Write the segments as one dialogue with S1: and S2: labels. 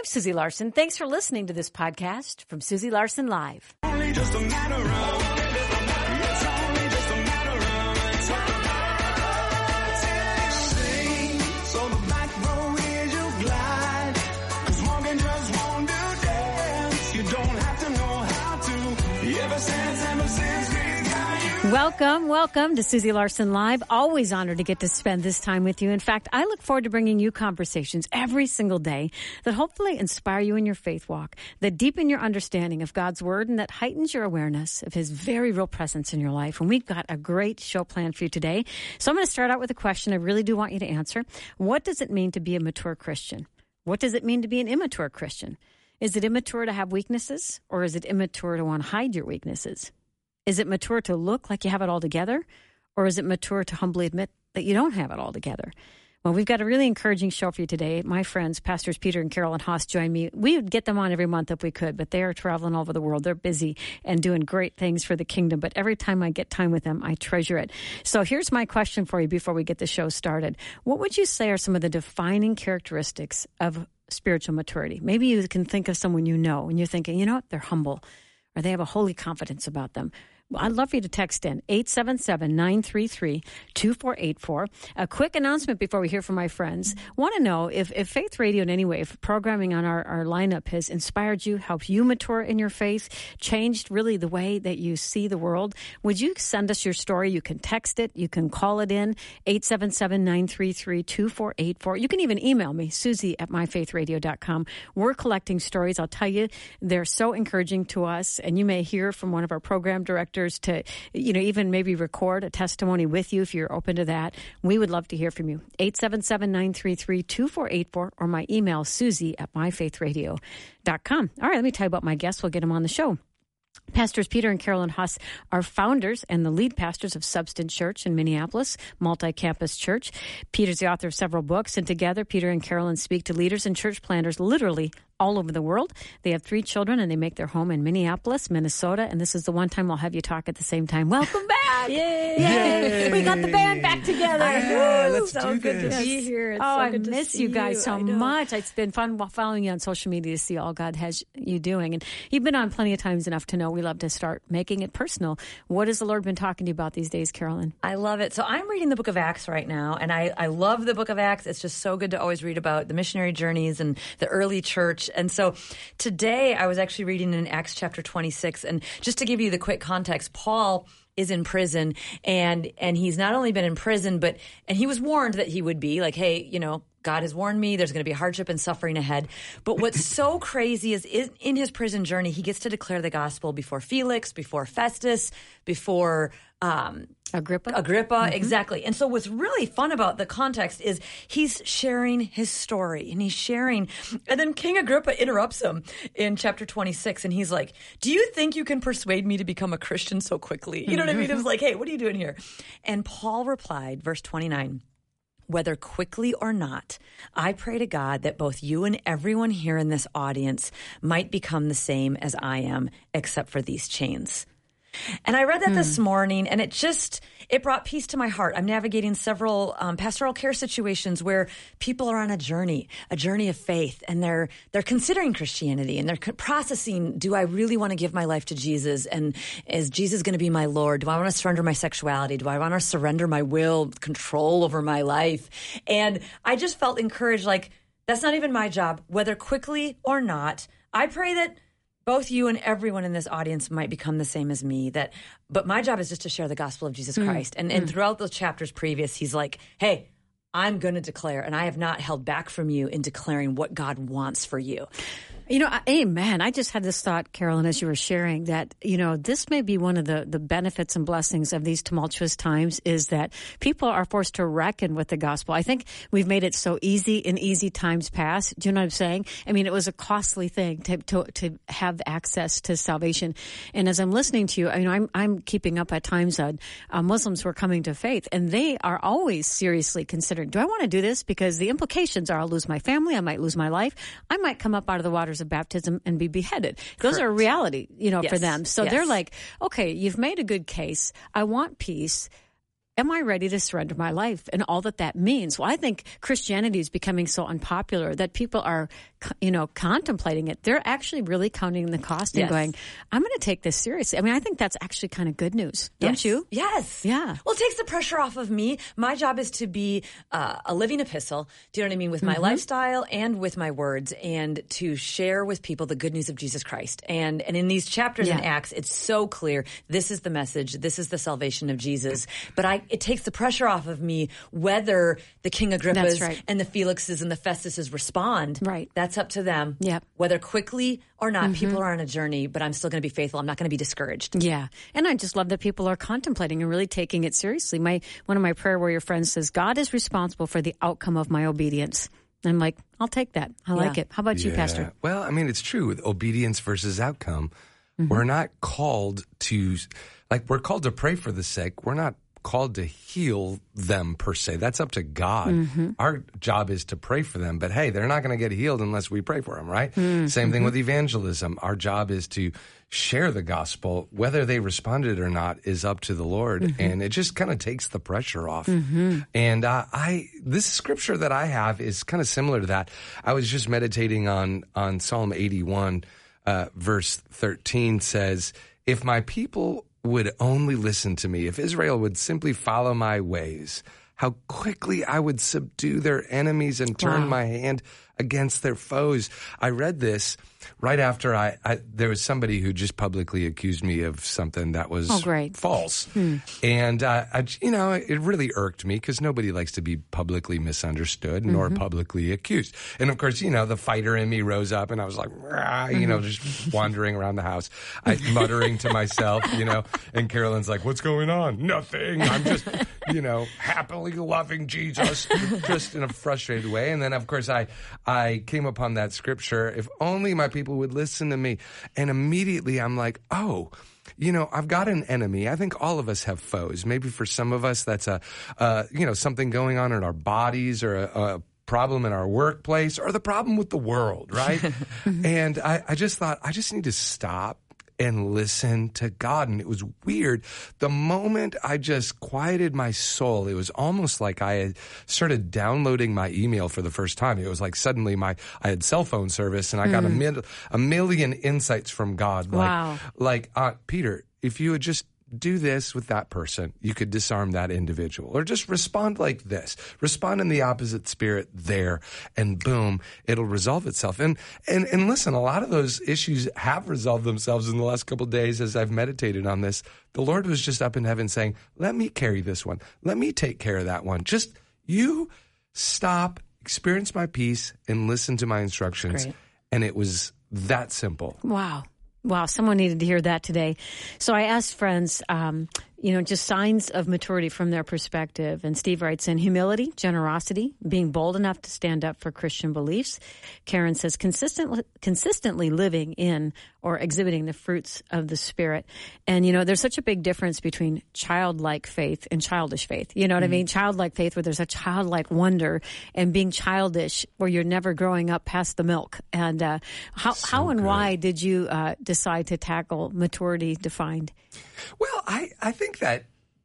S1: Susie Larson. Thanks for listening to this podcast from Susie Larson Live.
S2: Only just a matter of, it's only just a matter of time. Sing, so the back row is you glide, 'cause walking just won't do dance. You don't have to know how to, ever since we got you.
S1: Welcome to Susie Larson Live. Always honored to get to spend this time with you. In fact, I look forward to bringing you conversations every single day that hopefully inspire you in your faith walk, that deepen your understanding of God's Word, and that heightens your awareness of His very real presence in your life. And we've got a great show planned for you today. So I'm going to start out with a question I really do want you to answer. What does it mean to be a mature Christian? What does it mean to be an immature Christian? Is it immature to have weaknesses, or is it immature to want to hide your weaknesses? Is it mature to look like you have it all together, or is it mature to humbly admit that you don't have it all together? Well, we've got a really encouraging show for you today. My friends, Pastors Peter and Carolyn Haas, join me. We would get them on every month if we could, but they are traveling all over the world. They're busy and doing great things for the kingdom, but every time I get time with them, I treasure it. So here's my question for you before we get the show started. What would you say are some of the defining characteristics of spiritual maturity? Maybe you can think of someone you know, and you're thinking, you know what, they're humble, or they have a holy confidence about them. Well, I'd love for you to text in 877-933-2484. A quick announcement before we hear from my friends. Want to know if Faith Radio in any way, if programming on our lineup has inspired you, helped you mature in your faith, changed really the way that you see the world, would you send us your story? You can text it. You can call it in, 877-933-2484. You can even email me, Susie@myfaithradio.com. We're collecting stories. I'll tell you, they're so encouraging to us, and you may hear from one of our program directors to, even maybe record a testimony with you if you're open to that. We would love to hear from you. 877-933-2484 or my email, Susie@myfaithradio.com. All right, let me tell you about my guests. We'll get them on the show. Pastors Peter and Carolyn Haas are founders and the lead pastors of Substance Church in Minneapolis, multi-campus church. Peter's the author of several books, and together Peter and Carolyn speak to leaders and church planters literally all over the world. They have 3 children, and they make their home in Minneapolis, Minnesota, and this is the one time I'll have you talk at the same time. Welcome back!
S3: Yay!
S1: Yay! We got the band back together.
S3: Let's
S1: so
S3: do
S1: good
S3: this.
S1: to be here.
S3: It's
S1: I
S3: good to
S1: miss
S3: see
S1: you guys so
S3: I know.
S1: much. It's been fun following you on social media to see all God has you doing. And you've been on plenty of times enough to know we love to start making it personal. What has the Lord been talking to you about these days, Carolyn?
S3: I love it. So I'm reading the book of Acts right now, and I love the book of Acts. It's just so good to always read about the missionary journeys and the early church. And so today I was actually reading in Acts chapter 26. And just to give you the quick context, Paul is in prison, and he's not only been in prison, and he was warned that he would be like, hey, God has warned me, there's going to be hardship and suffering ahead. But what's so crazy is in his prison journey, he gets to declare the gospel before Felix, before Festus, before Agrippa, mm-hmm. Exactly. And so what's really fun about the context is he's sharing his story, and and then King Agrippa interrupts him in chapter 26, and he's like, do you think you can persuade me to become a Christian so quickly? You know what I mean? It was like, hey, what are you doing here? And Paul replied, verse 29, whether quickly or not, I pray to God that both you and everyone here in this audience might become the same as I am, except for these chains. And I read that this morning, and it brought peace to my heart. I'm navigating several pastoral care situations where people are on a journey of faith, and they're considering Christianity, and they're processing, do I really want to give my life to Jesus? And is Jesus going to be my Lord? Do I want to surrender my sexuality? Do I want to surrender my will, control over my life? And I just felt encouraged, like, that's not even my job, whether quickly or not. I pray that both you and everyone in this audience might become the same as me. But my job is just to share the gospel of Jesus Christ. And throughout those chapters previous, he's like, hey, I'm going to declare, and I have not held back from you in declaring what God wants for you.
S1: Amen. I just had this thought, Carolyn, as you were sharing that, this may be one of the benefits and blessings of these tumultuous times is that people are forced to reckon with the gospel. I think we've made it so easy in easy times past. Do you know what I'm saying? I mean, it was a costly thing to have access to salvation. And as I'm listening to you, I'm keeping up at times on Muslims who are coming to faith, and they are always seriously considering, do I want to do this? Because the implications are I'll lose my family, I might lose my life, I might come up out of the waters of baptism and be beheaded. Those are reality,
S3: Yes.
S1: for them. So
S3: Yes.
S1: they're like, okay, you've made a good case. I want peace. am I ready to surrender my life and all that means? Well, I think Christianity is becoming so unpopular that people are, contemplating it. They're actually really counting the cost and going, I'm going to take this seriously. I mean, I think that's actually kind of good news, don't you?
S3: Yes.
S1: Yeah.
S3: Well, it takes the pressure off of me. My job is to be a living epistle, do you know what I mean, with my lifestyle and with my words, and to share with people the good news of Jesus Christ. And in these chapters in Acts, it's so clear, this is the message, this is the salvation of Jesus. But it takes the pressure off of me whether the King Agrippas and the Felixes and the Festuses respond.
S1: Right.
S3: That's up to them.
S1: Yep.
S3: Whether quickly or not, people are on a journey, but I'm still going to be faithful. I'm not going to be discouraged.
S1: Yeah. And I just love that people are contemplating and really taking it seriously. One of my prayer warrior friends says, God is responsible for the outcome of my obedience. And I'm like, I'll take that. I like it. How about you, Pastor?
S4: Well, I mean, it's true with obedience versus outcome. We're not called to, we're called to pray for the sick. We're not called to heal them per se. That's up to God. Our job is to pray for them. But hey, they're not going to get healed unless we pray for them, right? Same thing with evangelism. Our job is to share the gospel. Whether they responded or not is up to the Lord. And it just kind of takes the pressure off. And this scripture that I have is kind of similar to that. I was just meditating on Psalm 81, verse 13 says, if my people would only listen to me, if Israel would simply follow my ways, how quickly I would subdue their enemies and turn my hand against their foes. I read this right after there was somebody who just publicly accused me of something that was false. And, it really irked me because nobody likes to be publicly misunderstood nor publicly accused. And of course, the fighter in me rose up and I was like, just wandering around the house, muttering to myself, and Carolyn's like, what's going on? Nothing. I'm just, happily loving Jesus, just in a frustrated way. And then, of course, I came upon that scripture, if only my people would listen to me. And immediately I'm like, oh, I've got an enemy. I think all of us have foes. Maybe for some of us, that's something going on in our bodies or a problem in our workplace or the problem with the world, right? And I just thought, I just need to stop and listen to God. And it was weird. The moment I just quieted my soul, it was almost like I had started downloading my email for the first time. It was like suddenly I had cell phone service and I got a million insights from God.
S1: Wow.
S4: Like, Peter, if you would just do this with that person, you could disarm that individual. Or just respond like this. Respond in the opposite spirit there, and boom, it'll resolve itself. And listen, a lot of those issues have resolved themselves in the last couple of days as I've meditated on this. The Lord was just up in heaven saying, let me carry this one. Let me take care of that one. Just you stop, experience my peace, and listen to my instructions.
S1: Great.
S4: And it was that simple.
S1: Wow. Wow, someone needed to hear that today. So I asked friends, just signs of maturity from their perspective. And Steve writes in humility, generosity, being bold enough to stand up for Christian beliefs. Karen says consistently living in or exhibiting the fruits of the Spirit. And, there's such a big difference between childlike faith and childish faith. You know what I mean? Childlike faith where there's a childlike wonder, and being childish where you're never growing up past the milk. And how and why did you decide to tackle maturity defined?
S4: Well, I think that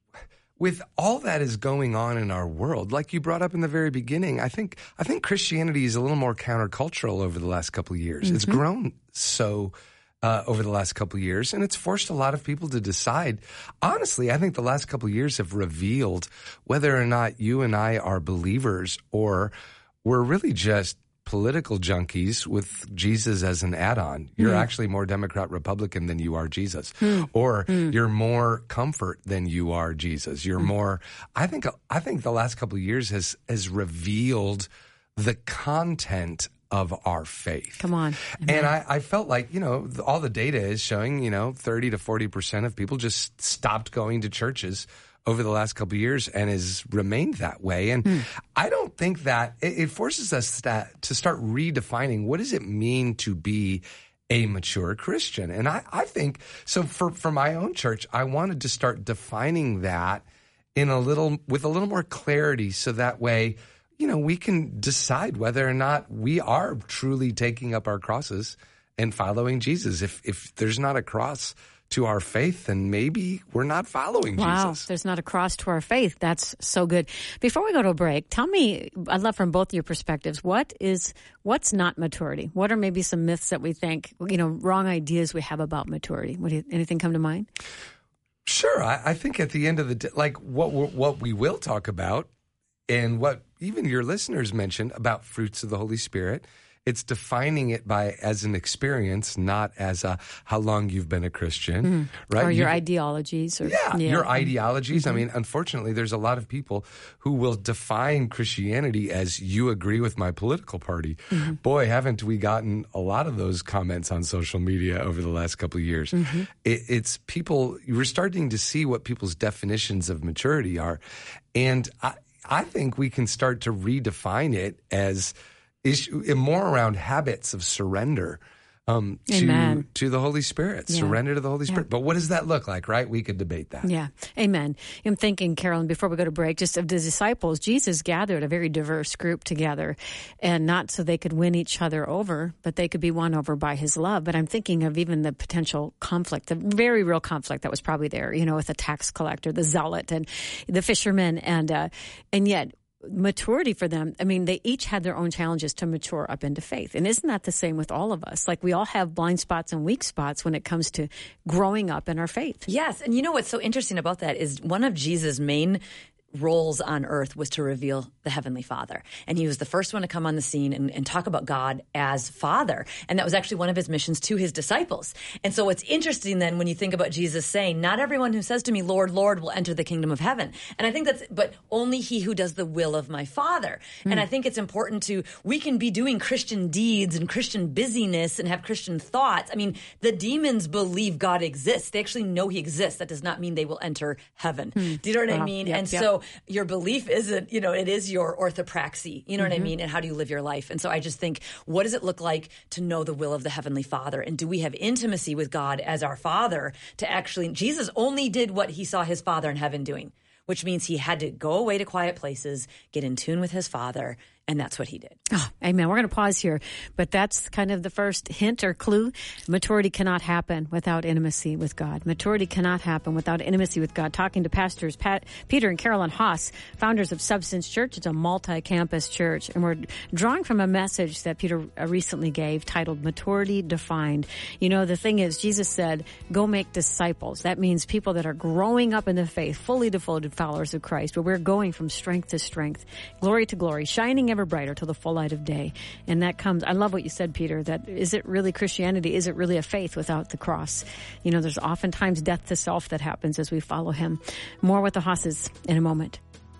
S4: with all that is going on in our world, like you brought up in the very beginning, I think Christianity is a little more countercultural over the last couple of years. It's grown so over the last couple of years, and it's forced a lot of people to decide. Honestly, I think the last couple of years have revealed whether or not you and I are believers or we're really just political junkies with Jesus as an add-on. You're actually more Democrat, Republican than you are Jesus. Or you're more comfort than you are Jesus. You're more, I think the last couple of years has revealed the content of our faith.
S1: Come on.
S4: And I felt like, all the data is showing, 30 to 40% of people just stopped going to churches over the last couple of years and has remained that way. And I don't think that it forces us to start redefining what does it mean to be a mature Christian. And I think, so for my own church, I wanted to start defining that with a little more clarity so that way, we can decide whether or not we are truly taking up our crosses and following Jesus. If there's not a cross to our faith, then maybe we're not following
S1: Wow,
S4: Jesus.
S1: there's not a cross to our faith. That's so good. Before we go to a break, tell me, I'd love from both your perspectives, what's not maturity? What are maybe some myths that we think, wrong ideas we have about maturity? Anything come to mind?
S4: Sure. I think at the end of the day, like what we will talk about and what even your listeners mentioned about fruits of the Holy Spirit, it's defining it as an experience, not as how long you've been a Christian, right?
S1: Or your ideologies.
S4: Your ideologies. I mean, unfortunately, there's a lot of people who will define Christianity as you agree with my political party. Boy, haven't we gotten a lot of those comments on social media over the last couple of years. It's people, we're starting to see what people's definitions of maturity are. And I think we can start to redefine it as more around habits of surrender to the Holy Spirit, surrender to the Holy Spirit. But what does that look like, right? We could debate that.
S1: Yeah. Amen. I'm thinking, Carolyn, before we go to break, just of the disciples, Jesus gathered a very diverse group together, and not so they could win each other over, but they could be won over by his love. But I'm thinking of even the potential conflict, the very real conflict that was probably there, with the tax collector, the zealot, and the fisherman, and yet maturity for them, I mean, they each had their own challenges to mature up into faith. And isn't that the same with all of us? Like, we all have blind spots and weak spots when it comes to growing up in our faith.
S3: Yes. And what's so interesting about that is one of Jesus' main roles on earth was to reveal the Heavenly Father. And he was the first one to come on the scene and talk about God as Father. And that was actually one of his missions to his disciples. And so what's interesting then when you think about Jesus saying, not everyone who says to me, Lord, Lord, will enter the kingdom of heaven. And I think but only he who does the will of my Father. And I think it's important we can be doing Christian deeds and Christian busyness and have Christian thoughts. I mean, the demons believe God exists. They actually know he exists. That does not mean they will enter heaven. Do you know what I mean?
S1: Yep,
S3: and so your belief isn't, it is your orthopraxy, you know what I mean? And how do you live your life? And so I just think, what does it look like to know the will of the Heavenly Father? And do we have intimacy with God as our Father to actually, Jesus only did what he saw his Father in heaven doing, which means he had to go away to quiet places, get in tune with his Father, and that's what he did.
S1: Oh, amen. We're going to pause here, but that's kind of the first hint or clue. Maturity cannot happen without intimacy with God. Maturity cannot happen without intimacy with God. Talking to pastors Peter and Carolyn Haas, founders of Substance Church. It's a multi-campus church, and we're drawing from a message that Peter recently gave titled Maturity Defined. The thing is, Jesus said, go make disciples. That means people that are growing up in the faith, fully devoted followers of Christ, but we're going from strength to strength, glory to glory, shining ever brighter till the full light of day. And that comes, I love what you said, Peter, that is it really Christianity? Is it really a faith without the cross? There's oftentimes death to self that happens as we follow him. More with the Hosses in a moment.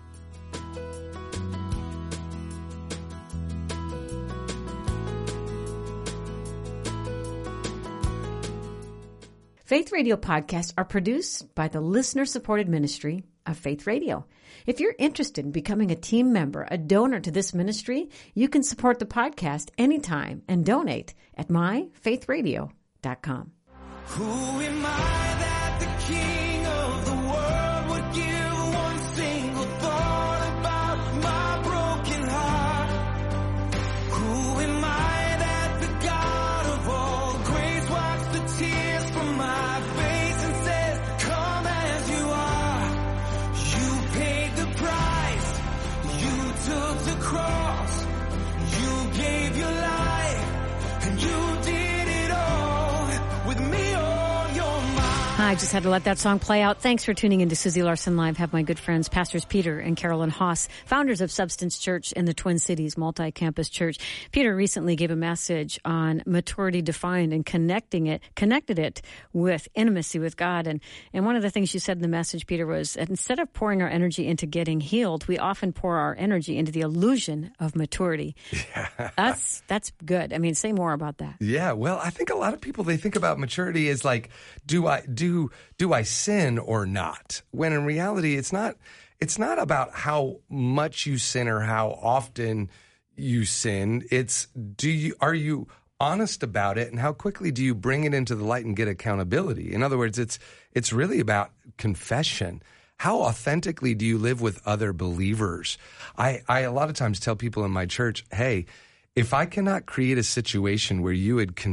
S1: Faith Radio podcasts are produced by the listener-supported ministry of Faith Radio. If you're interested in becoming a team member, a donor to this ministry, you can support the podcast anytime and donate at myfaithradio.com.
S2: Who am I that the King of the world would give one single thought about my broken heart? Who am I that the God of all grace wipes the tears from my face and says, come as you are? You paid the price. You took the cross. You gave your life and you did it all with me.
S1: I just had to let that song play out. Thanks for tuning in to Susie Larson Live. Have my good friends, Pastors Peter and Carolyn Haas, founders of Substance Church in the Twin Cities, multi-campus church. Peter recently gave a message on maturity defined and connected it with intimacy with God. And one of the things you said in the message, Peter, was that instead of pouring our energy into getting healed, we often pour our energy into the illusion of maturity. Yeah. That's good. I mean, say more about that.
S4: Yeah, well, I think a lot of people, they think about maturity as like, do I sin or not? When in reality, it's not about how much you sin or how often you sin. It's are you honest about it, and how quickly do you bring it into the light and get accountability? In other words, it's really about confession. How authentically do you live with other believers? I a lot of times tell people in my church, hey, if I cannot create a situation where you would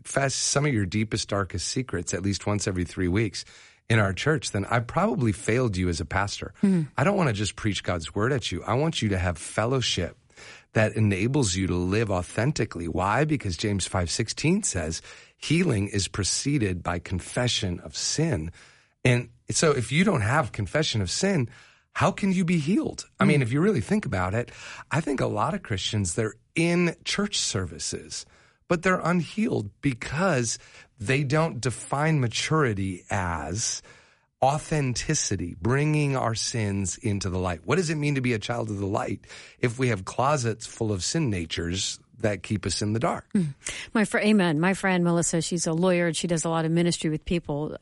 S4: confess some of your deepest, darkest secrets at least once every 3 weeks in our church, then I probably failed you as a pastor. I don't want to just preach God's word at you. I want you to have fellowship that enables you to live authentically. Why? Because James 5:16 says healing is preceded by confession of sin. And so if you don't have confession of sin, how can you be healed? I mean, if you really think about it, I think a lot of Christians, they're in church services, but they're unhealed because they don't define maturity as authenticity, bringing our sins into the light. What does it mean to be a child of the light if we have closets full of sin natures that keep us in the dark?
S1: Amen. My friend Melissa, she's a lawyer and she does a lot of ministry with people.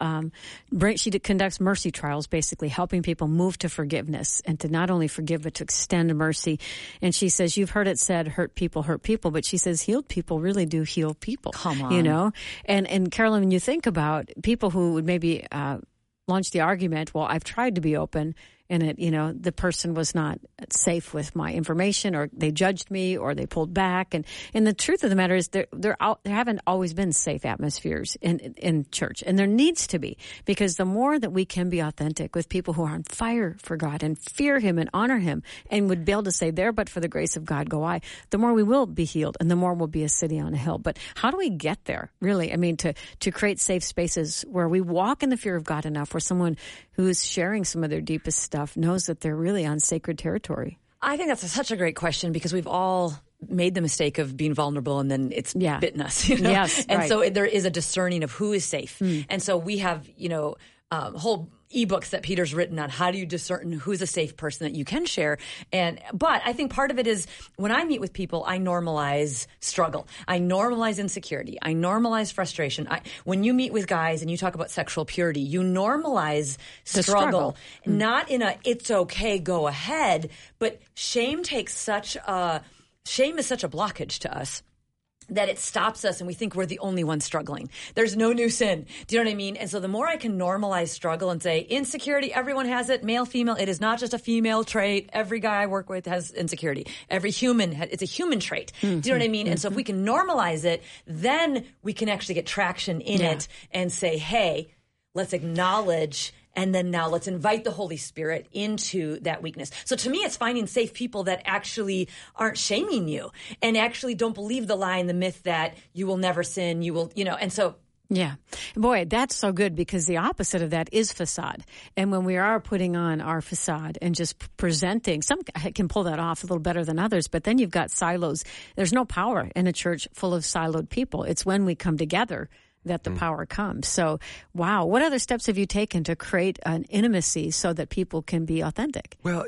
S1: She conducts mercy trials, basically helping people move to forgiveness and to not only forgive, but to extend mercy. And she says, you've heard it said, hurt people, but she says healed people really do heal people.
S3: Come on.
S1: You know? And Carolyn, when you think about people who would maybe launch the argument, well, I've tried to be open and the person was not safe with my information, or they judged me, or they pulled back. And the truth of the matter is there haven't always been safe atmospheres in church. And there needs to be, because the more that we can be authentic with people who are on fire for God and fear Him and honor Him and would be able to say, there, but for the grace of God go I, the more we will be healed and the more we'll be a city on a hill. But how do we get there, really? I mean, to create safe spaces where we walk in the fear of God enough, where someone who is sharing some of their deepest stuff knows that they're really on sacred territory?
S3: I think that's such a great question, because we've all made the mistake of being vulnerable and then it's bitten us. You know?
S1: Yes,
S3: and
S1: right.
S3: so there is a discerning of who is safe. And so we have, whole ebooks that Peter's written on how do you discern who's a safe person that you can share. But I think part of it is when I meet with people, I normalize struggle. I normalize insecurity. I normalize frustration. When you meet with guys and you talk about sexual purity, you normalize struggle. Not in a, it's okay, go ahead, but shame is such a blockage to us that it stops us and we think we're the only ones struggling. There's no new sin. Do you know what I mean? And so the more I can normalize struggle and say insecurity, everyone has it, male, female, it is not just a female trait. Every guy I work with has insecurity. Every human, it's a human trait. Do you know what I mean? And so if we can normalize it, then we can actually get traction in it and say, hey, let's acknowledge. And then now let's invite the Holy Spirit into that weakness. So to me, it's finding safe people that actually aren't shaming you and actually don't believe the lie and the myth that you will never sin, you will, and so.
S1: Yeah. Boy, that's so good, because the opposite of that is facade. And when we are putting on our facade and just presenting, some can pull that off a little better than others, but then you've got silos. There's no power in a church full of siloed people. It's when we come together that the power comes. So, wow. What other steps have you taken to create an intimacy so that people can be authentic?
S4: Well,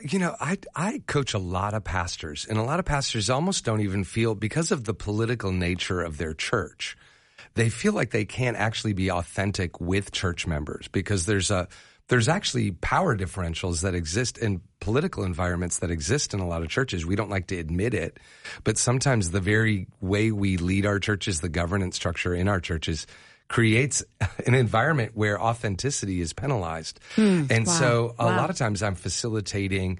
S4: I coach a lot of pastors, and a lot of pastors almost don't even feel, because of the political nature of their church, they feel like they can't actually be authentic with church members, because there's actually power differentials that exist in political environments that exist in a lot of churches. We don't like to admit it, but sometimes the very way we lead our churches, the governance structure in our churches, creates an environment where authenticity is penalized. And so a lot of times I'm facilitating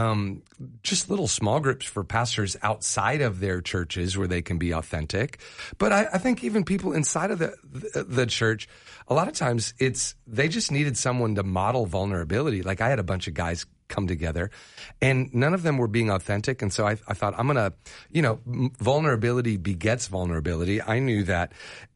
S4: just little small groups for pastors outside of their churches where they can be authentic. But I think even people inside of the church, a lot of times they just needed someone to model vulnerability. Like I had a bunch of guys come together and none of them were being authentic. And so I thought, I'm going to, vulnerability begets vulnerability. I knew that,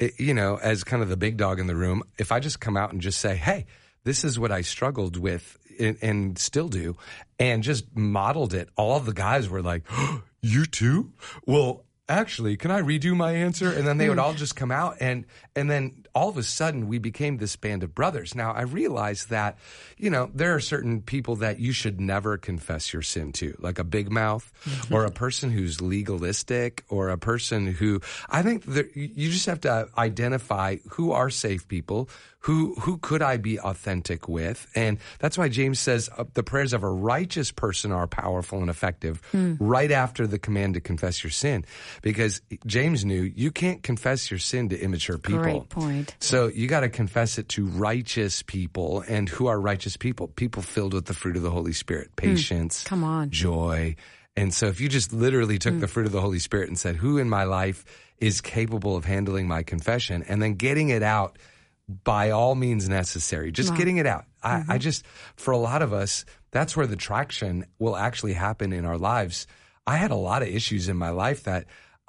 S4: as kind of the big dog in the room, if I just come out and just say, hey, this is what I struggled with and still do, and just modeled it, all of the guys were like, oh, you too? Well, actually, can I redo my answer? And then they would all just come out, and then all of a sudden we became this band of brothers. Now, I realized that, there are certain people that you should never confess your sin to, like a big mouth or a person who's legalistic or a person who, I think that you just have to identify who are safe people, who could I be authentic with? And that's why James says the prayers of a righteous person are powerful and effective right after the command to confess your sin. Because James knew you can't confess your sin to immature people.
S1: Great point.
S4: So you got to confess it to righteous people. And who are righteous people? People filled with the fruit of the Holy Spirit. Patience.
S1: Come on.
S4: Joy. And so if you just literally took the fruit of the Holy Spirit and said, who in my life is capable of handling my confession and then getting it out by all means necessary. Just getting it out. I just, for a lot of us, that's where the traction will actually happen in our lives. I had a lot of issues in my life that,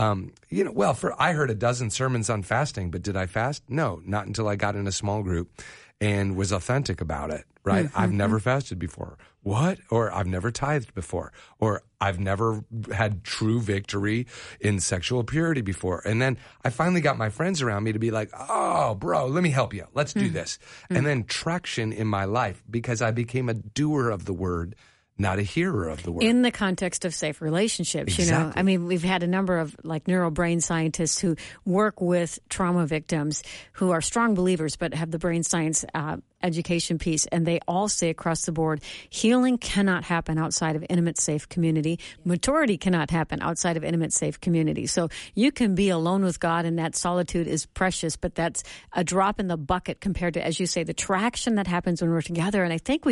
S4: I heard a dozen sermons on fasting, but did I fast? No, not until I got in a small group and was authentic about it, right? I've never fasted before. What? Or I've never tithed before. Or I've never had true victory in sexual purity before. And then I finally got my friends around me to be like, oh, bro, let me help you. Let's do this. And then traction in my life because I became a doer of the word, not a hearer of the word.
S1: In the context of safe relationships,
S4: Exactly.
S1: I mean, we've had a number of like neurobrain scientists who work with trauma victims who are strong believers but have the brain science education piece, and they all say across the board, healing cannot happen outside of intimate, safe community. Maturity cannot happen outside of intimate, safe community. So you can be alone with God, and that solitude is precious, but that's a drop in the bucket compared to, as you say, the traction that happens when we're together. And I think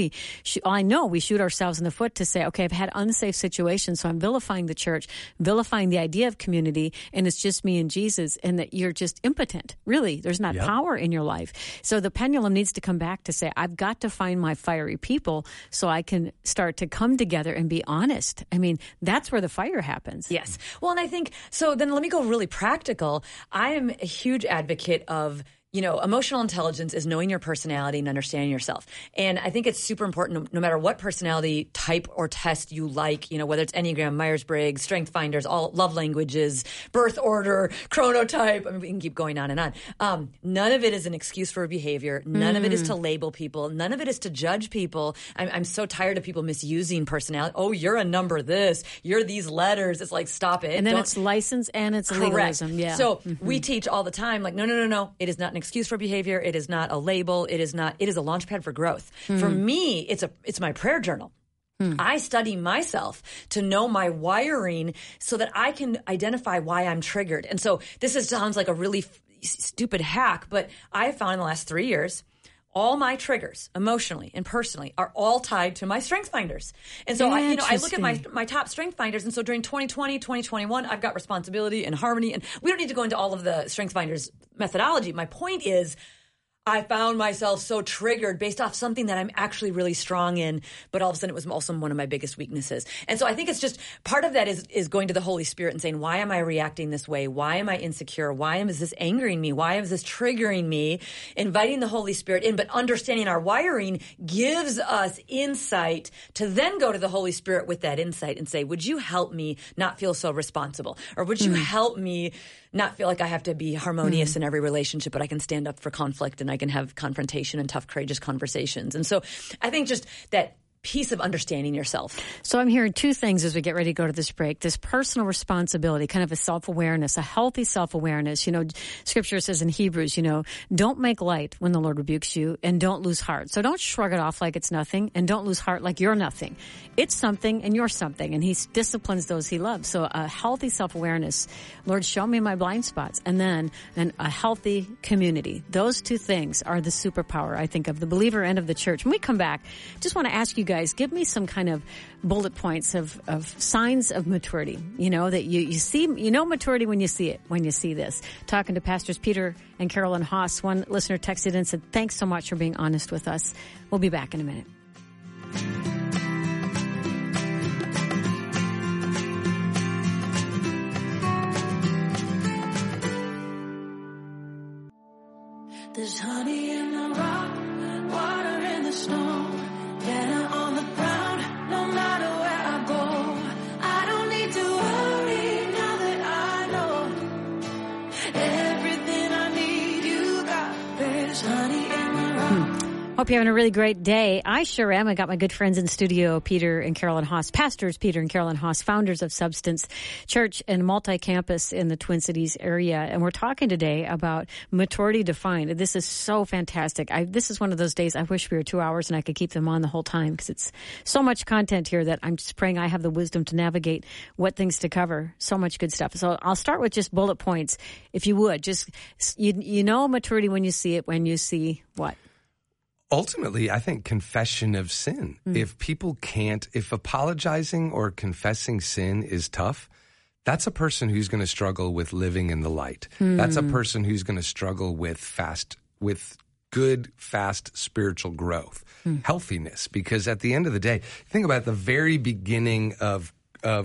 S1: I know we shoot ourselves in the foot to say, okay, I've had unsafe situations, so I'm vilifying the church, vilifying the idea of community, and it's just me and Jesus, and that you're just impotent. Really, there's not power in your life. So the pendulum needs to come back to say, I've got to find my fiery people so I can start to come together and be honest. I mean, that's where the fire happens.
S3: Yes. Well, and I think, so then let me go really practical. I am a huge advocate of, emotional intelligence is knowing your personality and understanding yourself. And I think it's super important no matter what personality type or test you like, whether it's Enneagram, Myers-Briggs, Strength Finders, all love languages, birth order, chronotype. I mean, we can keep going on and on. None of it is an excuse for behavior. None of it is to label people. None of it is to judge people. I'm so tired of people misusing personality. Oh, you're a number this. You're these letters. It's like, stop it.
S1: And then it's license and it's legalism. Yeah.
S3: So we teach all the time, like, no. It is not an excuse for behavior. It is not a label. It is a launch pad for growth. For me, it's my prayer journal. I study myself to know my wiring so that I can identify why I'm triggered. And so sounds like a really stupid hack, but I have found in the last 3 years, all my triggers, emotionally and personally, are all tied to my strength finders. And so I look at my top strength finders. And so during 2020, 2021, I've got responsibility and harmony. And we don't need to go into all of the strength finders methodology. My point is, I found myself so triggered based off something that I'm actually really strong in, but all of a sudden it was also one of my biggest weaknesses. And so I think it's just part of that is going to the Holy Spirit and saying, why am I reacting this way? Why am I insecure? Why is this angering me? Why is this triggering me? Inviting the Holy Spirit in, but understanding our wiring gives us insight to then go to the Holy Spirit with that insight and say, would you help me not feel so responsible? Or would you help me not feel like I have to be harmonious in every relationship, but I can stand up for conflict and I can have confrontation and tough, courageous conversations. And so I think just that piece of understanding yourself.
S1: So I'm hearing two things as we get ready to go to this break. This personal responsibility, kind of a self-awareness, a healthy self-awareness. Scripture says in Hebrews, don't make light when the Lord rebukes you and don't lose heart. So don't shrug it off like it's nothing and don't lose heart like you're nothing. It's something and you're something, and he disciplines those he loves. So a healthy self-awareness. Lord, show me my blind spots. And then a healthy community. Those two things are the superpower, I think, of the believer and of the church. When we come back, just want to ask you guys, give me some kind of bullet points of signs of maturity, that you see, maturity when you see it, when you see this. Talking to Pastors Peter and Carolyn Haas. One listener texted in and said, thanks so much for being honest with us. We'll be back in a minute.
S2: There's honey in the rock, water in the snow, better on the ground, no matter where I go. I don't need to worry now that I know everything I need you got. There's honey in the rock.
S1: Hope you're having a really great day. I sure am. I got my good friends in studio, Peter and Carolyn Haas, pastors Peter and Carolyn Haas, founders of Substance Church and multi-campus in the Twin Cities area. And we're talking today about maturity defined. This is so fantastic. This is one of those days I wish we were 2 hours and I could keep them on the whole time because it's so much content here that I'm just praying I have the wisdom to navigate what things to cover. So much good stuff. So I'll start with just bullet points, if you would. Just, you know maturity when you see it, when you see what?
S4: Ultimately, I think confession of sin. If people if apologizing or confessing sin is tough, that's a person who's going to struggle with living in the light. That's a person who's going to struggle with good, fast spiritual growth, healthiness. Because at the end of the day, think about the very beginning of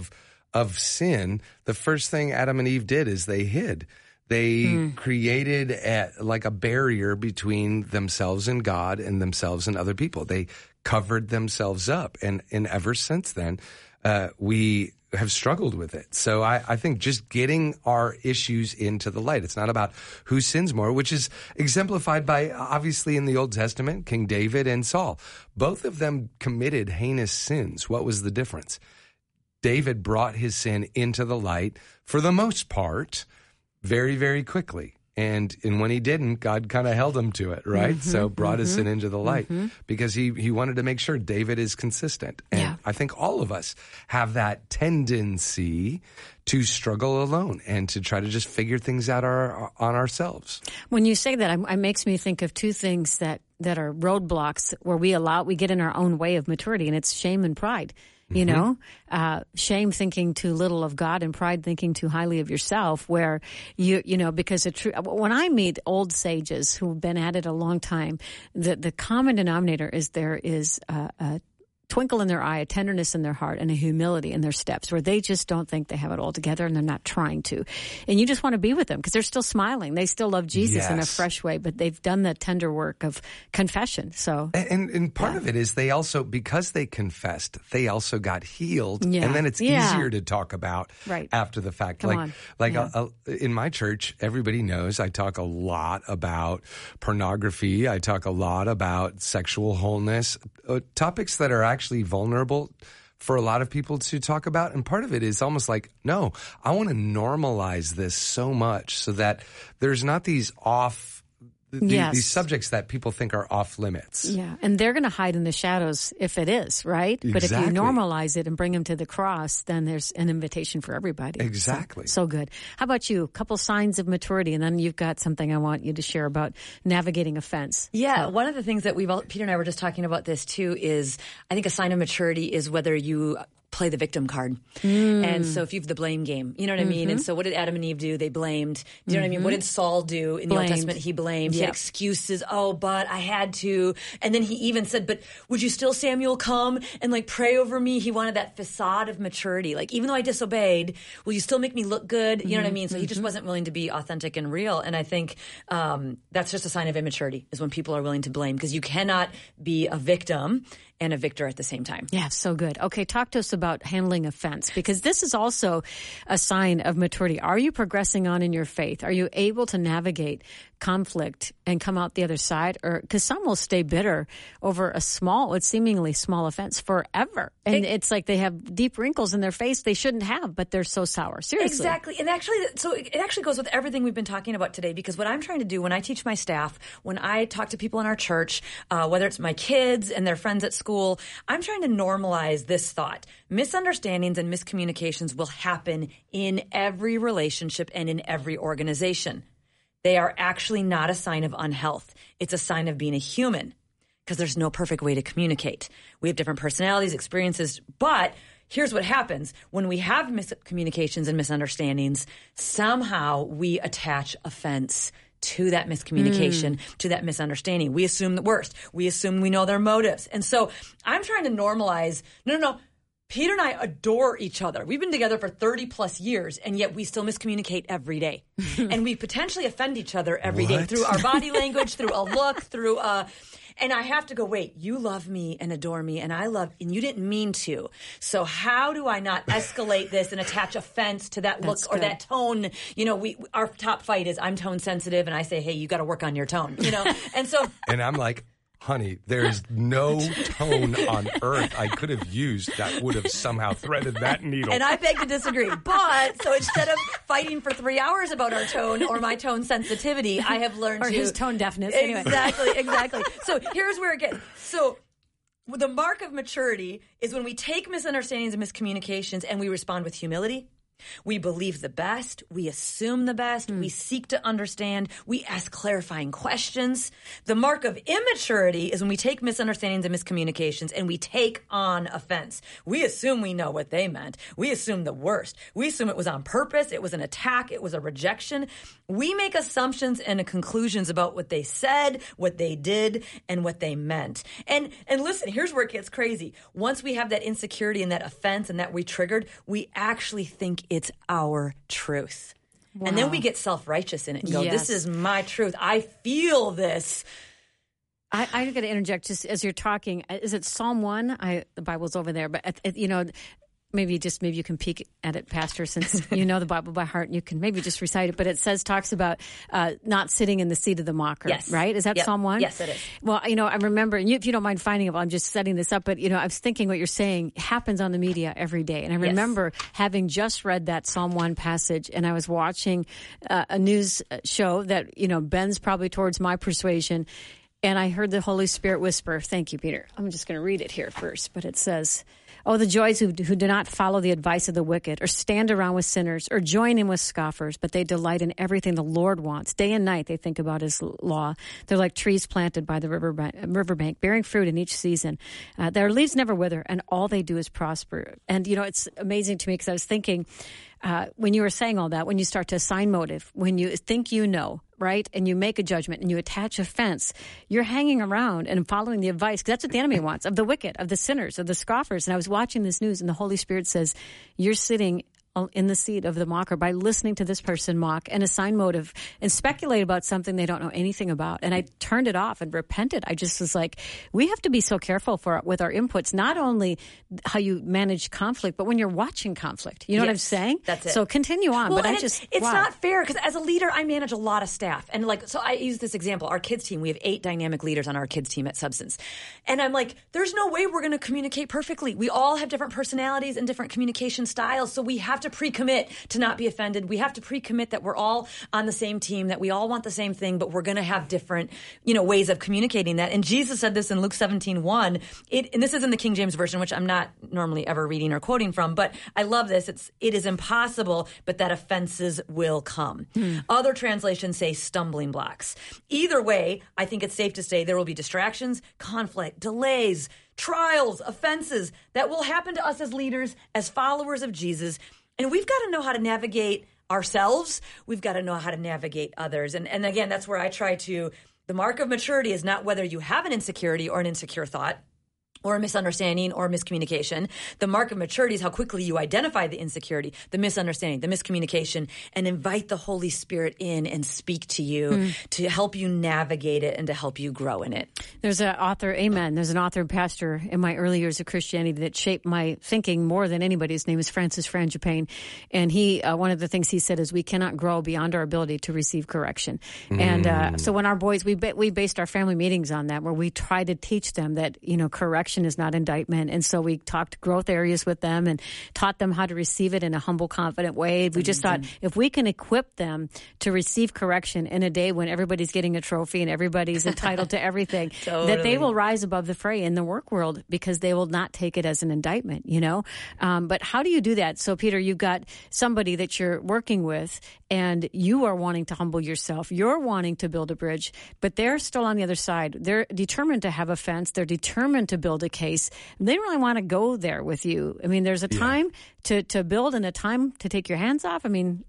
S4: sin. The first thing Adam and Eve did is they hid. They created like a barrier between themselves and God and themselves and other people. They covered themselves up. And ever since then, we have struggled with it. So I think just getting our issues into the light. It's not about who sins more, which is exemplified by, obviously, in the Old Testament, King David and Saul. Both of them committed heinous sins. What was the difference? David brought his sin into the light, for the most part, very, very quickly. And when he didn't, God kind of held him to it, right? So brought his sin into the light because he wanted to make sure David is consistent. And I think all of us have that tendency to struggle alone and to try to just figure things out on ourselves.
S1: When you say that, it makes me think of two things that are roadblocks where we get in our own way of maturity, and it's shame and pride. You know, shame thinking too little of God and pride thinking too highly of yourself, where because when I meet old sages who've been at it a long time, the common denominator is there is a twinkle in their eye, a tenderness in their heart, and a humility in their steps, where they just don't think they have it all together and they're not trying to. And you just want to be with them because they're still smiling. They still love Jesus in a fresh way, but they've done the tender work of confession. So,
S4: and part of it is they also, because they confessed, they also got healed. And then it's easier to talk about after the fact. In my church, everybody knows I talk a lot about pornography. I talk a lot about sexual wholeness, topics that are actually vulnerable for a lot of people to talk about. And part of it is almost like, no, I want to normalize this so much so that there's not these these subjects that people think are off limits.
S1: Yeah, and they're going to hide in the shadows if it is, right?
S4: Exactly.
S1: But if you normalize it and bring them to the cross, then there's an invitation for everybody.
S4: Exactly.
S1: So good. How about you? A couple signs of maturity, and then you've got something I want you to share about navigating offense.
S3: Yeah, one of the things that Peter and I were just talking about this too is, I think a sign of maturity is whether you play the victim card. And so if you have the blame game, you know what I mean? And so what did Adam and Eve do? They blamed. Do you know what I mean? What did Saul do in the Old Testament? He blamed. He had excuses. Oh, but I had to. And then he even said, but would you still, Samuel, come and pray over me? He wanted that facade of maturity. Even though I disobeyed, will you still make me look good? You know what I mean? So he just wasn't willing to be authentic and real. And I think that's just a sign of immaturity, is when people are willing to blame, because you cannot be a victim and a victor at the same time.
S1: Yeah, so good. Okay, talk to us about handling offense, because this is also a sign of maturity. Are you progressing on in your faith? Are you able to navigate conflict and come out the other side? Or because some will stay bitter over a seemingly small offense forever. And it's like they have deep wrinkles in their face they shouldn't have, but they're so sour. Seriously.
S3: Exactly. And actually, so it actually goes with everything we've been talking about today, because what I'm trying to do when I teach my staff, when I talk to people in our church, whether it's my kids and their friends at school, I'm trying to normalize this thought. Misunderstandings and miscommunications will happen in every relationship and in every organization. They are actually not a sign of unhealth. It's a sign of being a human, because there's no perfect way to communicate. We have different personalities, experiences, but here's what happens. When we have miscommunications and misunderstandings, somehow we attach offense to that miscommunication, to that misunderstanding. We assume the worst. We assume we know their motives. And so I'm trying to normalize, no. Peter and I adore each other. We've been together for 30 plus years, and yet we still miscommunicate every day. And we potentially offend each other every day through our body language, through a look, through and I have to go, wait, you love me and adore me, and and you didn't mean to. So how do I not escalate this and attach offense to that look or that tone? Our top fight is I'm tone sensitive, and I say, hey, you got to work on your tone, And so,
S4: and I'm like, honey, there's no tone on earth I could have used that would have somehow threaded that needle.
S3: And I beg to disagree. But so instead of fighting for 3 hours about our tone or my tone sensitivity, I have learned
S1: or his tone deafness.
S3: Exactly. So here's where it gets. So the mark of maturity is when we take misunderstandings and miscommunications and we respond with humility, We believe the best. We assume the best. We seek to understand. We ask clarifying questions. The mark of immaturity is when we take misunderstandings and miscommunications and we take on offense. We assume we know what they meant. We assume the worst. We assume it was on purpose. It was an attack. It was a rejection. We make assumptions and conclusions about what they said, what they did, and what they meant. And listen, here's where it gets crazy. Once we have that insecurity and that offense and that we triggered, we actually think it's our truth. Wow. And then we get self-righteous in it and go, this is my truth. I feel this.
S1: I got to interject just as you're talking. Is it Psalm 1? The Bible's over there, but maybe you can peek at it, Pastor, since you know the Bible by heart, and you can maybe just recite it. But it talks about not sitting in the seat of the mocker, right? Is that Psalm 1?
S3: Yes, it is.
S1: Well, I remember, and if you don't mind finding it, I'm just setting this up, but, I was thinking what you're saying happens on the media every day. And I remember having just read that Psalm 1 passage, and I was watching a news show that, bends probably towards my persuasion, and I heard the Holy Spirit whisper, thank you, Peter. I'm just going to read it here first, but it says, oh, the joys who do not follow the advice of the wicked, or stand around with sinners, or join in with scoffers, but they delight in everything the Lord wants. Day and night they think about his law. They're like trees planted by the riverbank, bearing fruit in each season. Their leaves never wither, and all they do is prosper. And, it's amazing to me because I was thinking, when you were saying all that, when you start to assign motive, when you think right, and you make a judgment and you attach offense, you're hanging around and following the advice, because that's what the enemy wants, of the wicked, of the sinners, of the scoffers. And I was watching this news, and the Holy Spirit says, you're sitting in the seat of the mocker by listening to this person mock and assign motive and speculate about something they don't know anything about. And I turned it off and repented. I just was like, we have to be so careful with our inputs, not only how you manage conflict, but when you're watching conflict. You know what I'm saying?
S3: That's it.
S1: So continue on.
S3: Well,
S1: but
S3: it's not fair, because as a leader, I manage a lot of staff. And so I use this example. Our kids team, we have 8 dynamic leaders on our kids team at Substance. And I'm like, there's no way we're going to communicate perfectly. We all have different personalities and different communication styles. So we have to pre-commit to not be offended. We have to pre-commit that we're all on the same team, that we all want the same thing, but we're going to have different, ways of communicating that. And Jesus said this in Luke 17:1. And this is in the King James Version, which I'm not normally ever reading or quoting from, but I love this. It is impossible, but that offenses will come. Other translations say stumbling blocks. Either way, I think it's safe to say there will be distractions, conflict, delays, trials, offenses that will happen to us as leaders, as followers of Jesus. And we've got to know how to navigate ourselves. We've got to know how to navigate others. And again, that's where I try to, the mark of maturity is not whether you have an insecurity or an insecure thought, or a misunderstanding or miscommunication. The mark of maturity is how quickly you identify the insecurity, the misunderstanding, the miscommunication, and invite the Holy Spirit in and speak to you to help you navigate it and to help you grow in it.
S1: There's an author and pastor in my early years of Christianity that shaped my thinking more than anybody. His name is Francis Frangipane. And he, one of the things he said is we cannot grow beyond our ability to receive correction. And so when our boys, we based our family meetings on that, where we try to teach them that, correction is not indictment. And so we talked growth areas with them and taught them how to receive it in a humble, confident way. We just thought if we can equip them to receive correction in a day when everybody's getting a trophy and everybody's entitled to everything, that they will rise above the fray in the work world, because they will not take it as an indictment, But how do you do that? So, Peter, you've got somebody that you're working with and you are wanting to humble yourself. You're wanting to build a bridge, but they're still on the other side. They're determined to have offense. They're determined to build a case. They don't really want to go there with you. I mean, there's a time to build and a time to take your hands off. I mean,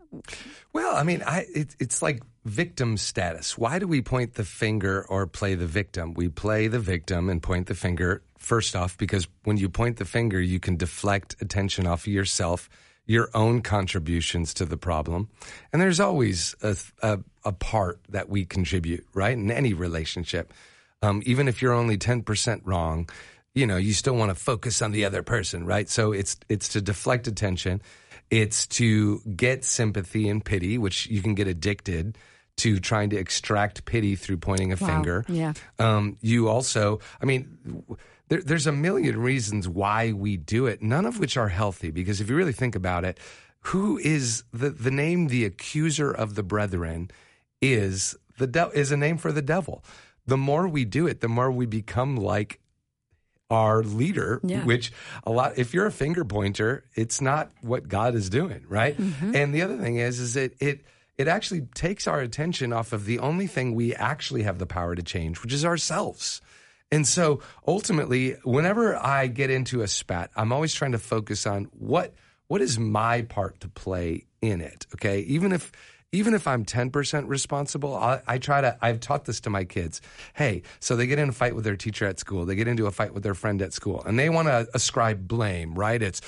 S4: it's like victim status. Why do we point the finger or play the victim? We play the victim and point the finger first off, because when you point the finger, you can deflect attention off of yourself, your own contributions to the problem. And there's always a part that we contribute, right? In any relationship. Even if you're only 10% wrong, you still want to focus on the other person, right? So it's to deflect attention. It's to get sympathy and pity, which you can get addicted to, trying to extract pity through pointing a finger.
S1: Yeah.
S4: You also, there's a million reasons why we do it, none of which are healthy, because if you really think about it, who is the name the accuser of the brethren is a name for the devil. The more we do it, the more we become like our leader,
S1: Yeah.
S4: which if you're a finger pointer, it's not what God is doing, right? And the other thing is it actually takes our attention off of the only thing we actually have the power to change, which is ourselves. And so ultimately, whenever I get into a spat, I'm always trying to focus on what is my part to play in it, okay? Even if I'm 10% responsible, I've taught this to my kids. Hey, so they get in a fight with their teacher at school. They get into a fight with their friend at school, and they want to ascribe blame, right? It's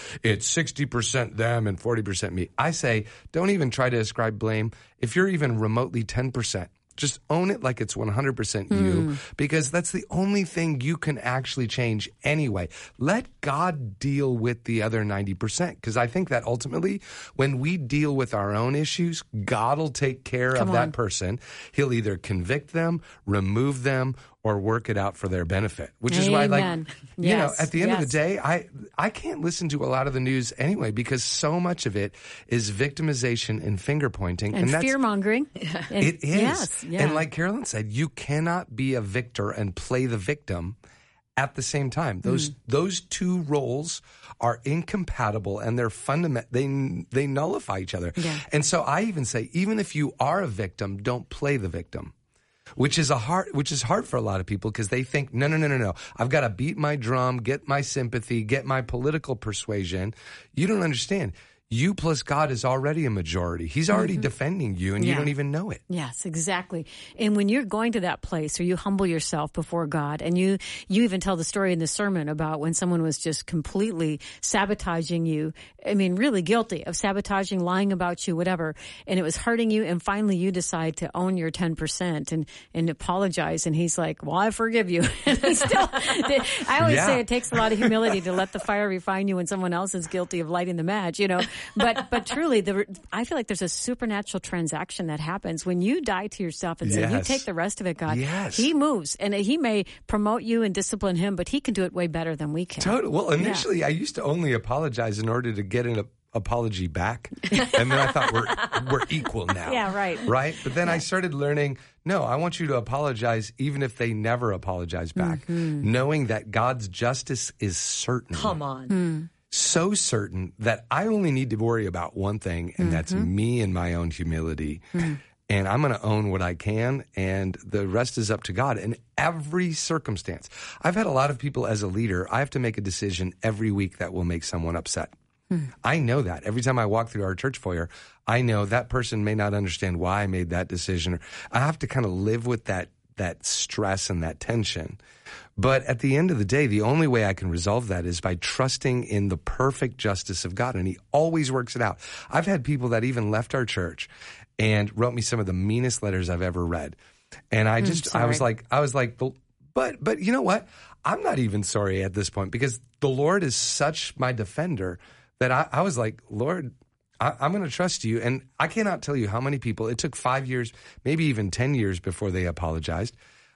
S4: 60% them and 40% me. I say, don't even try to ascribe blame. If you're even remotely 10%, just own it like it's 100% you, because that's the only thing you can actually change anyway. Let God deal with the other 90%, because I think that ultimately, when we deal with our own issues, God will take care of that person. He'll either convict them, remove them, or work it out for their benefit, which is why,
S1: Amen.
S4: you know,
S1: Yes,
S4: at the end of the
S1: yes.
S4: day, I can't listen to a lot of the news anyway, because so much of it is victimization and finger pointing.
S1: And
S4: that's
S1: fear-mongering.
S4: it is.
S1: Yes, yeah.
S4: And like Carolyn said, you cannot be a victor and play the victim at the same time. Those two roles are incompatible, and they're they nullify each other.
S1: Yeah.
S4: And so I even say, even if you are a victim, don't play the victim. Which is hard for a lot of people, because they think, no. I've got to beat my drum, get my sympathy, get my political persuasion. You don't understand. You plus God is already a majority. He's already defending you, and you don't even know it.
S1: Yes, exactly. And when you're going to that place where you humble yourself before God, and you even tell the story in the sermon about when someone was just completely sabotaging you, I mean, really guilty of sabotaging, lying about you, whatever, and it was hurting you, and finally you decide to own your 10% and apologize, and he's like, well, I forgive you. And he still, I always say it takes a lot of humility to let the fire refine you when someone else is guilty of lighting the match, you know. But truly, I feel like there's a supernatural transaction that happens when you die to yourself and say, you take the rest of it, God.
S4: Yes.
S1: He moves, and he may promote you and discipline him, but he can do it way better than we can.
S4: Totally. Well, initially, I used to only apologize in order to get an apology back, and then I thought we're equal now.
S1: Yeah, right.
S4: Right? But then I started learning, no, I want you to apologize even if they never apologize back, knowing that God's justice is certain.
S3: Come on.
S4: So certain that I only need to worry about one thing, and that's me and my own humility. And I'm going to own what I can, and the rest is up to God in every circumstance. I've had a lot of people as a leader, I have to make a decision every week that will make someone upset. I know that. Every time I walk through our church foyer, I know that person may not understand why I made that decision. I have to kind of live with that stress and that tension. But at the end of the day, the only way I can resolve that is by trusting in the perfect justice of God, and he always works it out. I've had people that even left our church and wrote me some of the meanest letters I've ever read. And I was like, but you know what? I'm not even sorry at this point, because the Lord is such my defender that I was like, Lord, I'm going to trust you. And I cannot tell you how many people, it took 5 years, maybe even 10 years before they apologized,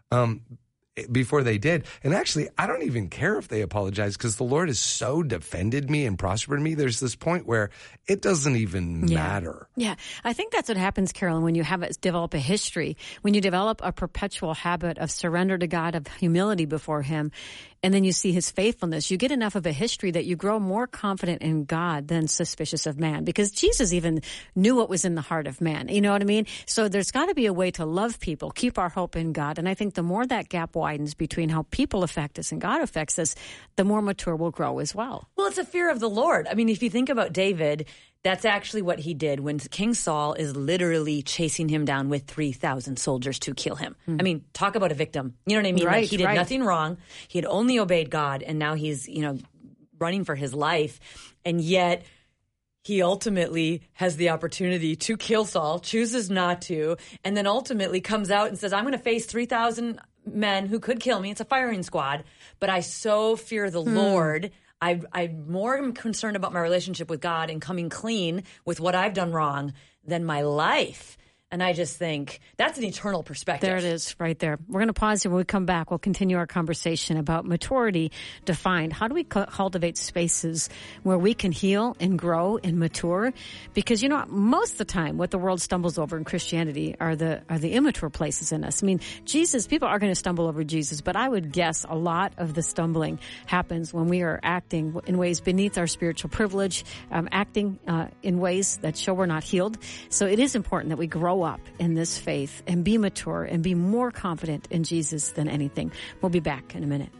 S4: before they did. And actually, I don't even care if they apologize, because the Lord has so defended me and prospered me. There's this point where it doesn't even matter.
S1: Yeah, I think that's what happens, Carolyn, when you develop a history, when you develop a perpetual habit of surrender to God, of humility before him, and then you see his faithfulness. You get enough of a history that you grow more confident in God than suspicious of man, because Jesus even knew what was in the heart of man. You know what I mean? So there's got to be a way to love people, keep our hope in God. And I think the more that gap widens between how people affect us and God affects us, the more mature we'll grow as well.
S3: Well, it's a fear of the Lord. I mean, if you think about David, that's actually what he did when King Saul is literally chasing him down with 3,000 soldiers to kill him. I mean, talk about a victim. You know what I mean?
S1: Right,
S3: like he did nothing wrong. He had only obeyed God, and now he's, running for his life. And yet he ultimately has the opportunity to kill Saul, chooses not to, and then ultimately comes out and says, I'm going to face 3,000 men who could kill me. It's a firing squad, but I so fear the Lord. I'm more concerned about my relationship with God and coming clean with what I've done wrong than my life. And I just think that's an eternal perspective.
S1: There it is, right there. We're going to pause here. When we come back, we'll continue our conversation about maturity defined. How do we cultivate spaces where we can heal and grow and mature? Because, you know, most of the time, what the world stumbles over in Christianity are the immature places in us. I mean, Jesus, people are going to stumble over Jesus, but I would guess a lot of the stumbling happens when we are acting in ways beneath our spiritual privilege, acting in ways that show we're not healed. So it is important that we grow up in this faith and be mature and be more confident in Jesus than anything. We'll be back in a minute.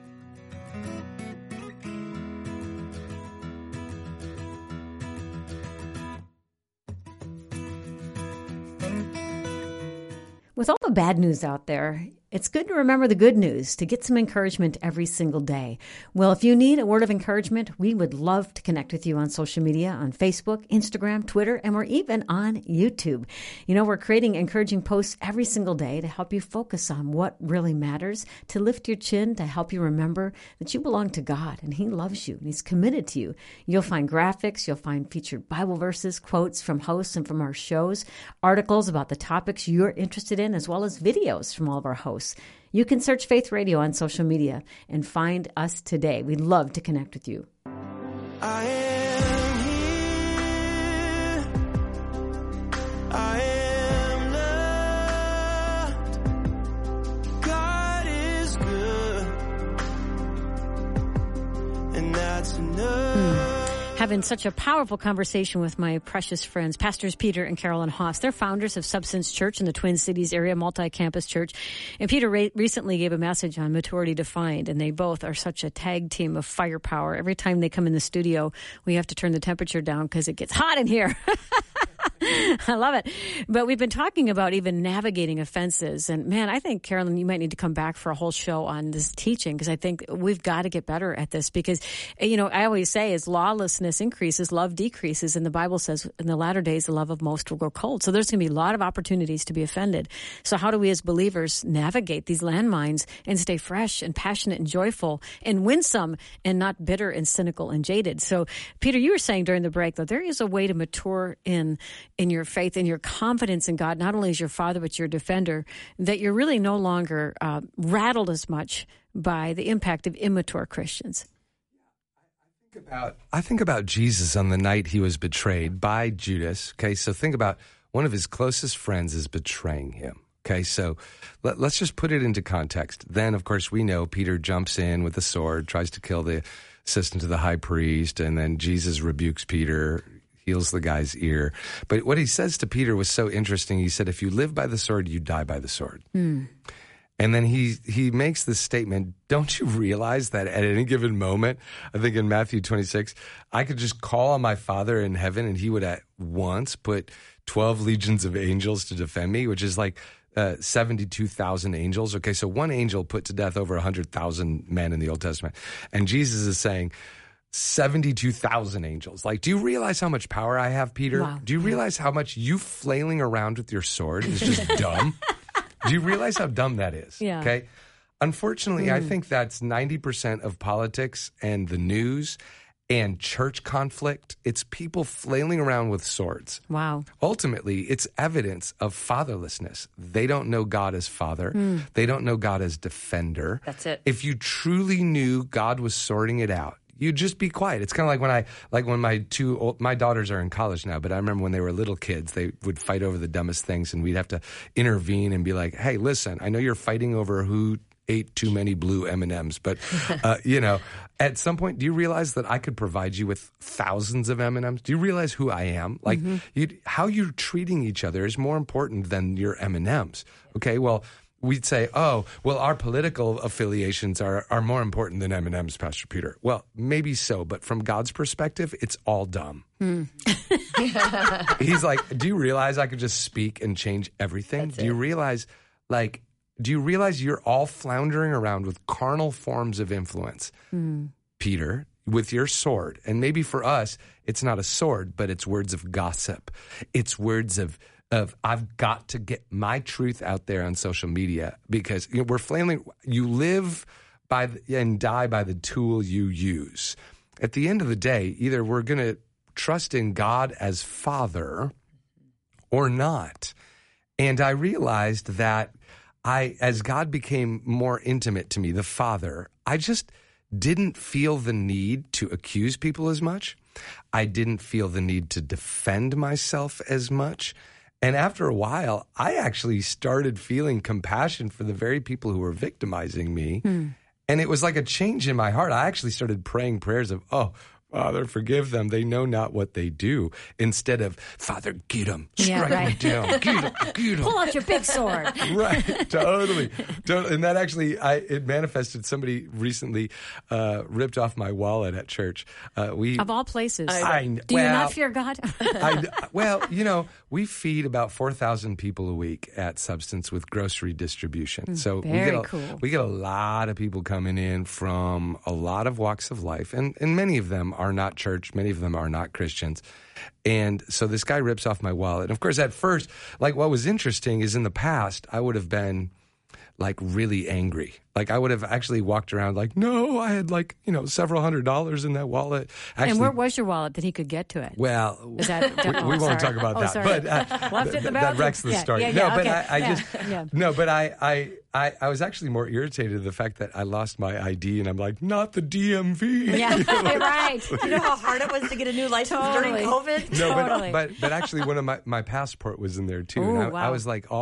S1: With all the bad news out there, it's good to remember the good news, to get some encouragement every single day. Well, if you need a word of encouragement, we would love to connect with you on social media, on Facebook, Instagram, Twitter, and we're even on YouTube. You know, we're creating encouraging posts every single day to help you focus on what really matters, to lift your chin, to help you remember that you belong to God and He loves you and He's committed to you. You'll find graphics, you'll find featured Bible verses, quotes from hosts and from our shows, articles about the topics you're interested in, as well as videos from all of our hosts. You can search Faith Radio on social media and find us today. We'd love to connect with you.
S2: I am here. I am loved. God is good, and that's enough.
S1: Having such a powerful conversation with my precious friends, Pastors Peter and Carolyn Haas. They're founders of Substance Church in the Twin Cities area, multi-campus church. And Peter recently gave a message on Maturity Defined, and they both are such a tag team of firepower. Every time they come in the studio, we have to turn the temperature down because it gets hot in here. I love it. But we've been talking about even navigating offenses. And man, I think, Carolyn, you might need to come back for a whole show on this teaching, because I think we've got to get better at this. Because, you know, I always say as lawlessness increases, love decreases. And the Bible says in the latter days, the love of most will grow cold. So there's going to be a lot of opportunities to be offended. So how do we as believers navigate these landmines and stay fresh and passionate and joyful and winsome and not bitter and cynical and jaded? So, Peter, you were saying during the break that there is a way to mature in your faith and your confidence in God, not only as your Father, but your defender, that you're really no longer rattled as much by the impact of immature Christians.
S4: I think about Jesus on the night he was betrayed by Judas. Okay, so think about one of his closest friends is betraying him. Okay, so let's just put it into context. Then, of course, we know Peter jumps in with a sword, tries to kill the assistant to the high priest, and then Jesus rebukes Peter, heals the guy's ear. But what he says to Peter was so interesting. He said, if you live by the sword, you die by the sword. And then he makes this statement, don't you realize that at any given moment, I think in Matthew 26, I could just call on my Father in heaven and he would at once put 12 legions of angels to defend me, which is like 72,000 angels. Okay, so one angel put to death over 100,000 men in the Old Testament. And Jesus is saying 72,000 angels. Like, do you realize how much power I have, Peter?
S1: Wow.
S4: Do you realize how much you flailing around with your sword is just dumb? Do you realize how dumb that is?
S1: Yeah.
S4: Okay. Unfortunately, I think that's 90% of politics and the news and church conflict. It's people flailing around with swords.
S1: Wow.
S4: Ultimately, it's evidence of fatherlessness. They don't know God as Father. They don't know God as Defender.
S3: That's it.
S4: If you truly knew God was sorting it out, you'd just be quiet. It's kind of like when my daughters are in college now, but I remember when they were little kids, they would fight over the dumbest things, and we'd have to intervene and be like, hey, listen, I know you're fighting over who ate too many blue M&Ms, but, at some point, do you realize that I could provide you with thousands of M&Ms? Do you realize who I am? Like, how you're treating each other is more important than your M&Ms. Okay, well, we'd say, oh, well, our political affiliations are more important than M&Ms, Pastor Peter. Well, maybe so, but from God's perspective, it's all dumb. He's like, do you realize I could just speak and change everything? Do you realize you're all floundering around with carnal forms of influence, Peter, with your sword? And maybe for us, it's not a sword, but it's words of gossip. It's words of I've got to get my truth out there on social media, because we're flailing. You live by and die by the tool you use. At the end of the day, either we're going to trust in God as Father or not. And I realized that as God became more intimate to me, the Father, I just didn't feel the need to accuse people as much. I didn't feel the need to defend myself as much. And after a while, I actually started feeling compassion for the very people who were victimizing me. And it was like a change in my heart. I actually started praying prayers of, oh, Father, forgive them. They know not what they do. Instead of, Father, get them. Strike me down. Get them.
S1: Pull out your big sword.
S4: Right. Totally. And that actually, it manifested. Somebody recently ripped off my wallet at church.
S1: Of all places.
S4: Do
S1: you not fear God?
S4: We feed about 4,000 people a week at Substance with grocery distribution. So we get a lot of people coming in from a lot of walks of life, and many of them are not church, many of them are not Christians. And so this guy rips off my wallet. And of course, at first, like, what was interesting is in the past, I would have been like really angry. Like, I would have actually walked around like, no, I had like, several $100s in that wallet. Actually,
S1: and where was your wallet that he could get to it?
S4: Well,
S1: is that,
S4: we won't talk about that.
S1: Sorry.
S4: But that wrecks the story. I was actually more irritated at the fact that I lost my ID, and I'm like, not the DMV.
S1: Yeah, right.
S3: Do you know how hard it was to get a new license during COVID?
S4: No,
S1: totally.
S4: but actually one of my passport was in there too.
S1: Ooh,
S4: and
S1: wow.
S4: I was like,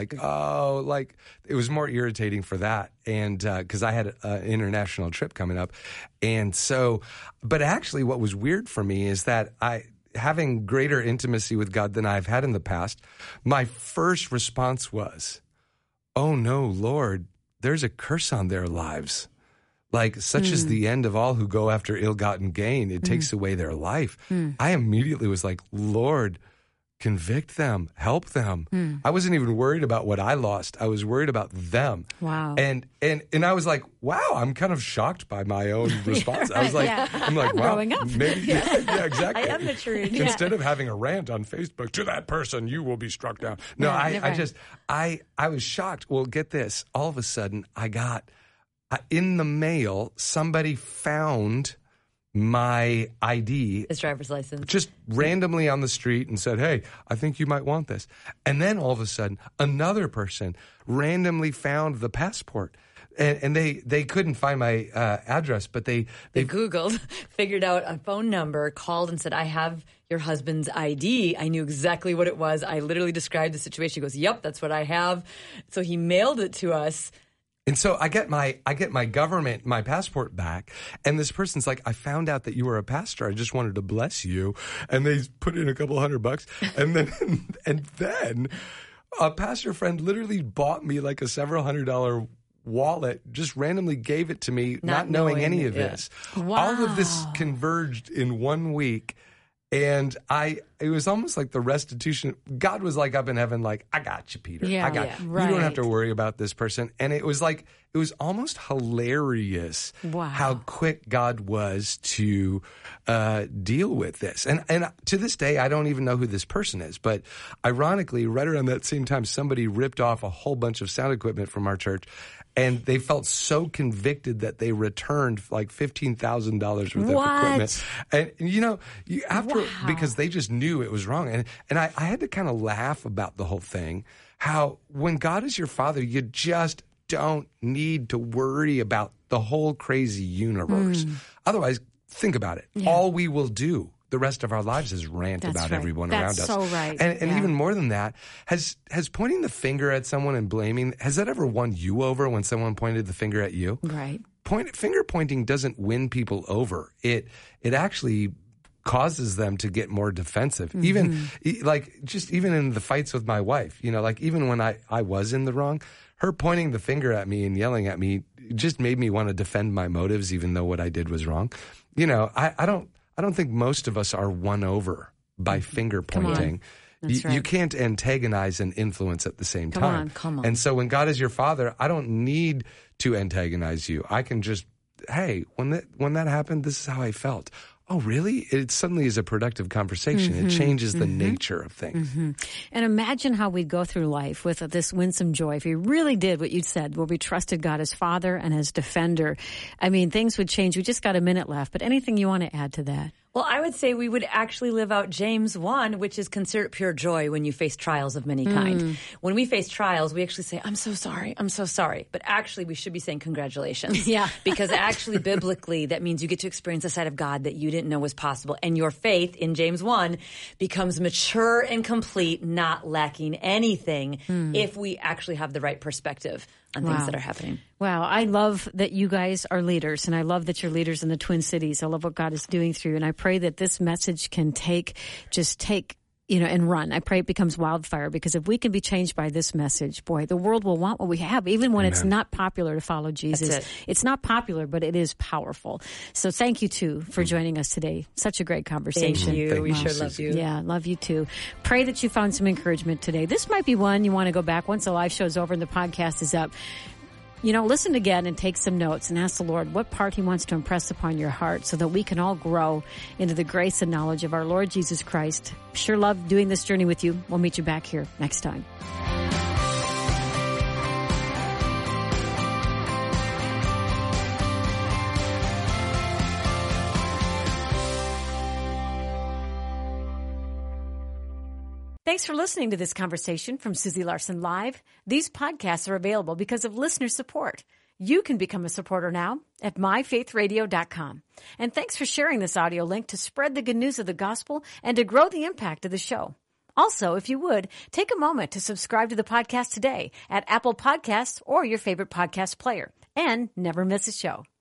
S4: it was more irritating for that. And because I had an international trip coming up. And so, but actually what was weird for me is that having greater intimacy with God than I've had in the past, my first response was, oh no, Lord, there's a curse on their lives. Like, such is the end of all who go after ill-gotten gain. It takes away their life. I immediately was like, Lord, convict them, help them. I wasn't even worried about what I lost. I was worried about them.
S1: Wow.
S4: And I was like, wow, I'm kind of shocked by my own response. I was like, I'm like, wow,
S1: growing up.
S4: maybe, yeah, exactly.
S3: I am maturing.
S4: Instead of having a rant on Facebook, to that person, you will be struck down. No, I was shocked. Well, get this. All of a sudden, I got, in the mail, somebody found my ID.
S3: His driver's license.
S4: Just randomly on the street and said, hey, I think you might want this. And then all of a sudden, another person randomly found the passport. And they couldn't find my address, but they
S3: Googled, figured out a phone number, called and said, I have your husband's ID. I knew exactly what it was. I literally described the situation. He goes, yep, that's what I have. So he mailed it to us.
S4: And so I get my my passport back, and this person's like, I found out that you were a pastor. I just wanted to bless you. And they put in a couple $100, and then a pastor friend literally bought me like a several $100 wallet, just randomly gave it to me, not knowing any of this.
S1: Wow.
S4: All of this converged in 1 week. And it was almost like the restitution. God was like up in heaven, like, I got you, Peter.
S1: Yeah,
S4: I got you.
S1: right.
S4: You don't have to worry about this person. And it was almost hilarious how quick God was to deal with this. And to this day, I don't even know who this person is. But ironically, right around that same time, somebody ripped off a whole bunch of sound equipment from our church. And they felt so convicted that they returned like $15,000 worth of equipment. And because they just knew it was wrong. And I had to kind of laugh about the whole thing. How when God is your father, you just don't need to worry about the whole crazy universe. Otherwise, think about it. Yeah. All we will do the rest of our lives is rant about everyone around us.
S1: That's so right.
S4: And even more than that, has pointing the finger at someone and blaming, has that ever won you over when someone pointed the finger at you?
S1: Right.
S4: Finger pointing doesn't win people over. It actually causes them to get more defensive. Even in the fights with my wife, even when I was in the wrong, her pointing the finger at me and yelling at me just made me want to defend my motives, even though what I did was wrong. I don't think most of us are won over by finger pointing. You can't antagonize and influence at the same time.
S1: Come on.
S4: And so when God is your father, I don't need to antagonize you. I can just, hey, when that happened, this is how I felt. Oh, really? It suddenly is a productive conversation. It changes the nature of things.
S1: And imagine how we'd go through life with this winsome joy if we really did what you said, where we trusted God as Father and as Defender. I mean, things would change. We just got a minute left, but anything you want to add to that?
S3: Well, I would say we would actually live out James 1, which is consider it pure joy when you face trials of many kind. When we face trials, we actually say, I'm so sorry, I'm so sorry. But actually, we should be saying congratulations.
S1: Yeah.
S3: Because actually, biblically, that means you get to experience a side of God that you didn't know was possible. And your faith in James 1 becomes mature and complete, not lacking anything, if we actually have the right perspective on things that are happening.
S1: Wow. I love that you guys are leaders, and I love that you're leaders in the Twin Cities. I love what God is doing through you, and I pray that this message can take, and run. I pray it becomes wildfire, because if we can be changed by this message, boy, the world will want what we have, even when it's not popular to follow Jesus.
S3: That's it.
S1: It's not popular, but it is powerful. So thank you, too, for joining us today. Such a great conversation.
S3: Thank you.
S4: Thank
S3: We
S4: you,
S3: sure
S4: Susie.
S3: love you.
S1: Yeah, love you too. Pray that you found some encouragement today. This might be one you want to go back once the live show's over and the podcast is up. Listen again and take some notes and ask the Lord what part He wants to impress upon your heart, so that we can all grow into the grace and knowledge of our Lord Jesus Christ. Sure love doing this journey with you. We'll meet you back here next time. Thanks for listening to this conversation from Susie Larson Live. These podcasts are available because of listener support. You can become a supporter now at myfaithradio.com. And thanks for sharing this audio link to spread the good news of the gospel and to grow the impact of the show. Also, if you would, take a moment to subscribe to the podcast today at Apple Podcasts or your favorite podcast player. And never miss a show.